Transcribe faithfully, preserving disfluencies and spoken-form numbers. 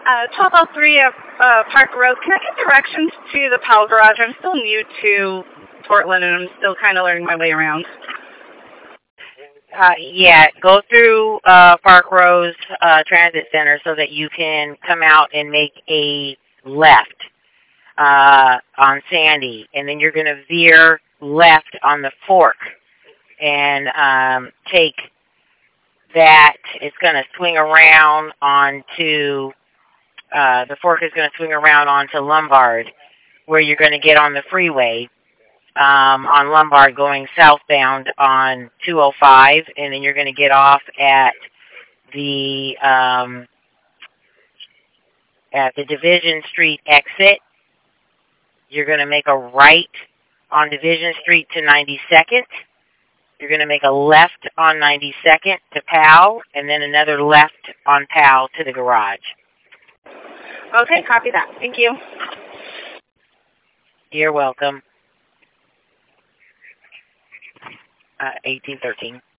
Uh, twelve oh three uh, uh, Park Road. Can I get directions to the Powell Garage? I'm still new to Portland, and I'm still kind of learning my way around. Uh, yeah, go through uh, Park Rose uh, Transit Center so that you can come out and make a left uh, on Sandy, and then you're going to veer left on the Fork and um, take that. It's going to swing around onto uh, the Fork is going to swing around onto Lombard, where you're going to get on the freeway. Um, on Lombard going southbound on two oh five, and then you're going to get off at the um, at the Division Street exit. You're going to make a right on Division Street to ninety-second. You're going to make a left on ninety-second to Powell, and then another left on Powell to the garage. Okay, copy that. Thank you. You're welcome. Uh, eighteen thirteen.